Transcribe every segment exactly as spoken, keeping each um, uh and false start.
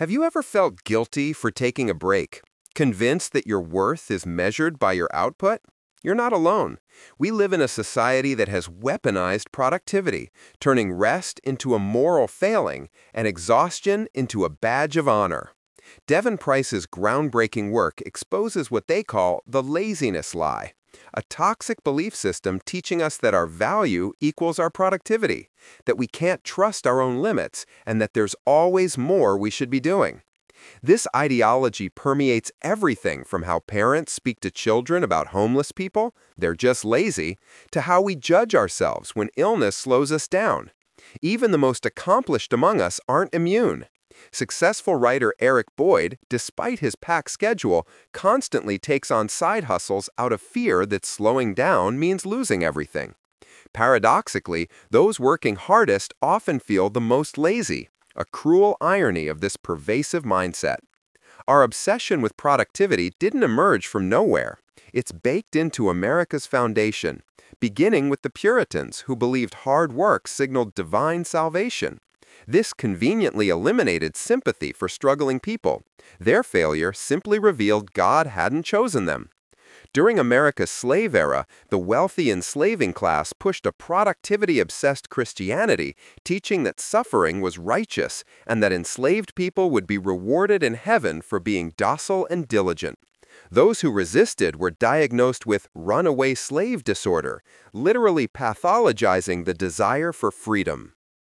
Have you ever felt guilty for taking a break? Convinced that your worth is measured by your output? You're not alone. We live in a society that has weaponized productivity, turning rest into a moral failing and exhaustion into a badge of honor. Devin Price's groundbreaking work exposes what they call the laziness lie, a toxic belief system teaching us that our value equals our productivity, that we can't trust our own limits, and that there's always more we should be doing. This ideology permeates everything from how parents speak to children about homeless people, they're just lazy, to how we judge ourselves when illness slows us down. Even the most accomplished among us aren't immune. Successful writer Eric Boyd, despite his packed schedule, constantly takes on side hustles out of fear that slowing down means losing everything. Paradoxically, those working hardest often feel the most lazy, a cruel irony of this pervasive mindset. Our obsession with productivity didn't emerge from nowhere. It's baked into America's foundation, beginning with the Puritans who believed hard work signaled divine salvation. This conveniently eliminated sympathy for struggling people. Their failure simply revealed God hadn't chosen them. During America's slave era, the wealthy enslaving class pushed a productivity-obsessed Christianity, teaching that suffering was righteous and that enslaved people would be rewarded in heaven for being docile and diligent. Those who resisted were diagnosed with runaway slave disorder, literally pathologizing the desire for freedom.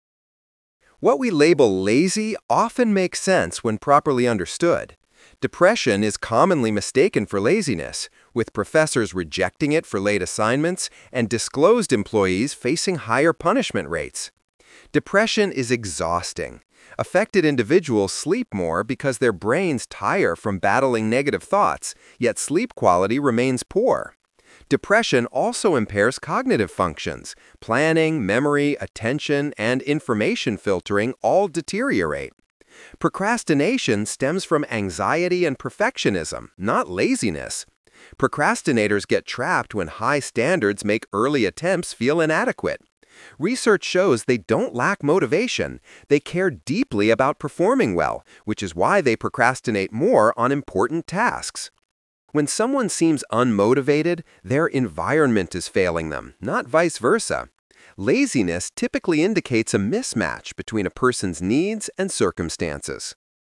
What we label lazy often makes sense when properly understood. Depression is commonly mistaken for laziness, with professors rejecting it for late assignments and disclosed employees facing higher punishment rates. Depression is exhausting. Affected individuals sleep more because their brains tire from battling negative thoughts, yet sleep quality remains poor. Depression also impairs cognitive functions. Planning, memory, attention, and information filtering all deteriorate. Procrastination stems from anxiety and perfectionism, not laziness. Procrastinators get trapped when high standards make early attempts feel inadequate. Research shows they don't lack motivation. They care deeply about performing well, which is why they procrastinate more on important tasks. When someone seems unmotivated, their environment is failing them, not vice versa. Laziness typically indicates a mismatch between a person's needs and circumstances.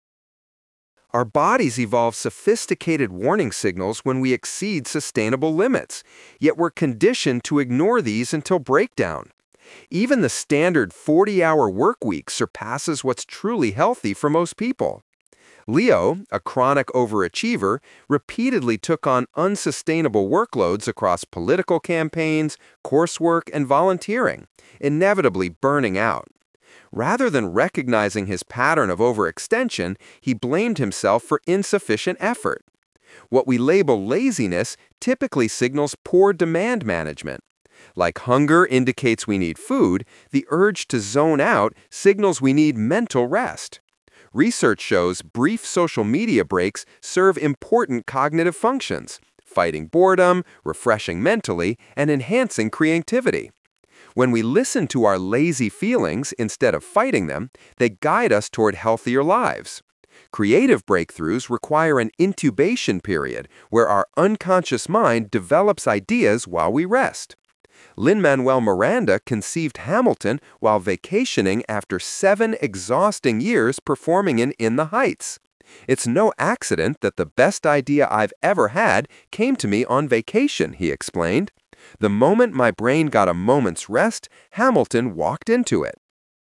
Our bodies evolve sophisticated warning signals when we exceed sustainable limits, yet we're conditioned to ignore these until breakdown. Even the standard forty-hour work week surpasses what's truly healthy for most people. Leo, a chronic overachiever, repeatedly took on unsustainable workloads across political campaigns, coursework, and volunteering, inevitably burning out. Rather than recognizing his pattern of overextension, he blamed himself for insufficient effort. What we label laziness typically signals poor demand management. Like hunger indicates we need food, the urge to zone out signals we need mental rest. Research shows brief social media breaks serve important cognitive functions, fighting boredom, refreshing mentally, and enhancing creativity. When we listen to our lazy feelings instead of fighting them, they guide us toward healthier lives. Creative breakthroughs require an incubation period where our unconscious mind develops ideas while we rest. Lin-Manuel Miranda conceived Hamilton while vacationing after seven exhausting years performing in In the Heights. It's no accident that the best idea I've ever had came to me on vacation, he explained. The moment my brain got a moment's rest, Hamilton walked into it.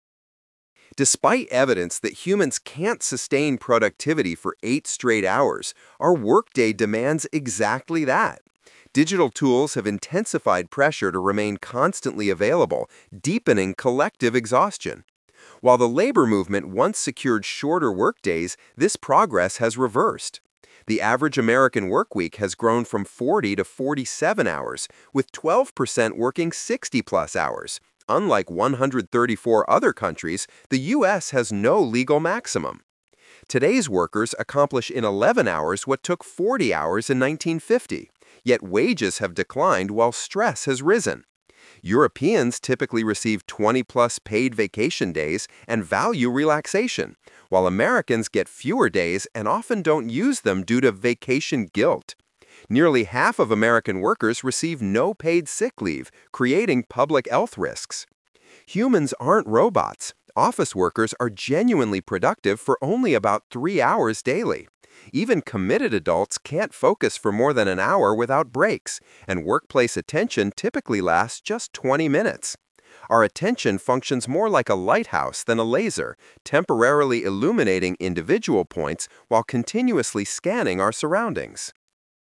Despite evidence that humans can't sustain productivity for eight straight hours, our workday demands exactly that. Digital tools have intensified pressure to remain constantly available, deepening collective exhaustion. While the labor movement once secured shorter workdays, this progress has reversed. The average American workweek has grown from forty to forty-seven hours, with twelve percent working sixty plus hours. Unlike one hundred thirty-four other countries, the U S has no legal maximum. Today's workers accomplish in eleven hours what took forty hours in nineteen fifty. Yet wages have declined while stress has risen. Europeans typically receive twenty plus paid vacation days and value relaxation, while Americans get fewer days and often don't use them due to vacation guilt. Nearly half of American workers receive no paid sick leave, creating public health risks. Humans aren't robots. Office workers are genuinely productive for only about three hours daily. Even committed adults can't focus for more than an hour without breaks, and workplace attention typically lasts just twenty minutes. Our attention functions more like a lighthouse than a laser, temporarily illuminating individual points while continuously scanning our surroundings.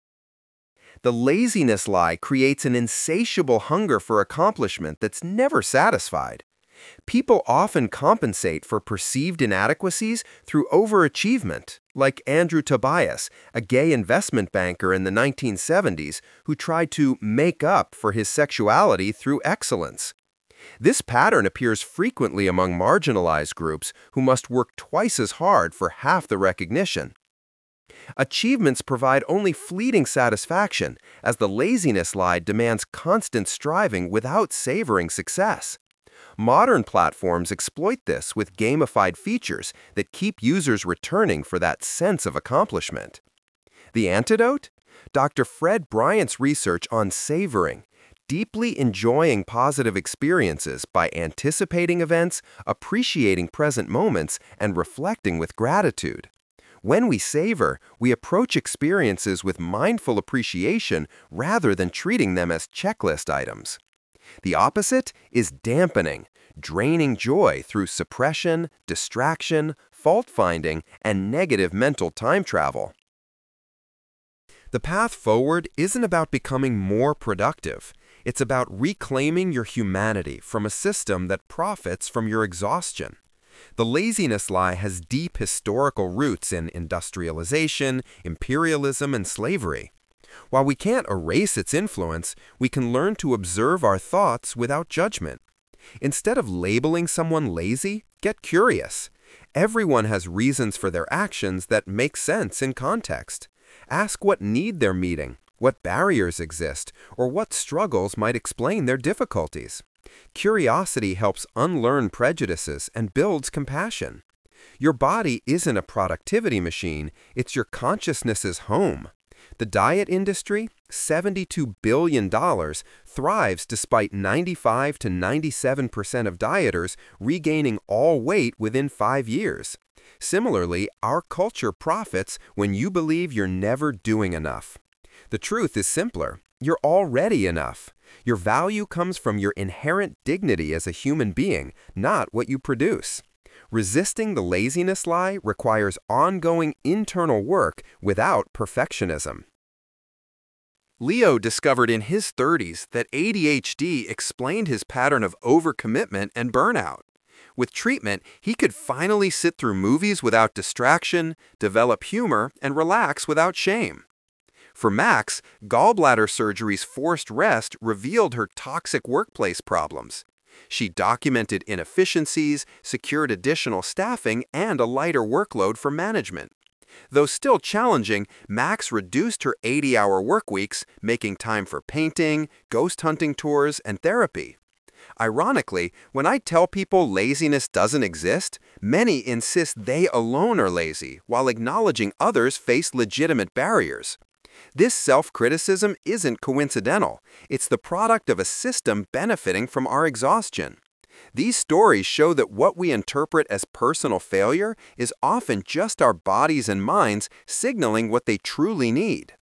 The laziness lie creates an insatiable hunger for accomplishment that's never satisfied. People often compensate for perceived inadequacies through overachievement, like Andrew Tobias, a gay investment banker in the nineteen seventies who tried to make up for his sexuality through excellence. This pattern appears frequently among marginalized groups who must work twice as hard for half the recognition. Achievements provide only fleeting satisfaction, as the laziness lie demands constant striving without savoring success. Modern platforms exploit this with gamified features that keep users returning for that sense of accomplishment. The antidote? Doctor Fred Bryant's research on savoring, deeply enjoying positive experiences by anticipating events, appreciating present moments, and reflecting with gratitude. When we savor, we approach experiences with mindful appreciation rather than treating them as checklist items. The opposite is dampening, draining joy through suppression, distraction, fault-finding, and negative mental time travel. The path forward isn't about becoming more productive. It's about reclaiming your humanity from a system that profits from your exhaustion. The laziness lie has deep historical roots in industrialization, imperialism, and slavery. While we can't erase its influence, we can learn to observe our thoughts without judgment. Instead of labeling someone lazy, get curious. Everyone has reasons for their actions that make sense in context. Ask what need they're meeting, what barriers exist, or what struggles might explain their difficulties. Curiosity helps unlearn prejudices and builds compassion. Your body isn't a productivity machine, it's your consciousness's home. The diet industry, seventy-two billion dollars, thrives despite ninety-five to ninety-seven percent of dieters regaining all weight within five years. Similarly, our culture profits when you believe you're never doing enough. The truth is simpler. You're already enough. Your value comes from your inherent dignity as a human being, not what you produce. Resisting the laziness lie requires ongoing internal work without perfectionism. Leo discovered in his thirties that A D H D explained his pattern of overcommitment and burnout. With treatment, he could finally sit through movies without distraction, develop humor, and relax without shame. For Max, gallbladder surgery's forced rest revealed her toxic workplace problems. She documented inefficiencies, secured additional staffing, and a lighter workload for management. Though still challenging, Max reduced her eighty-hour workweeks, making time for painting, ghost hunting tours, and therapy. Ironically, when I tell people laziness doesn't exist, many insist they alone are lazy, while acknowledging others face legitimate barriers. This self-criticism isn't coincidental. It's the product of a system benefiting from our exhaustion. These stories show that what we interpret as personal failure is often just our bodies and minds signaling what they truly need.